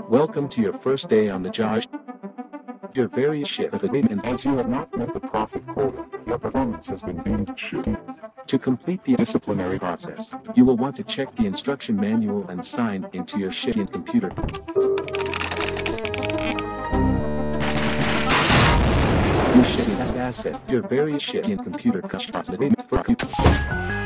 Welcome to your first day on the job. You're very shit at it, and As you have not met the profit quota, your performance has been deemed shitty. to complete the disciplinary process, you will want to check the instruction manual and sign into your shitty computer. You shitty asset. You're very shitty computer.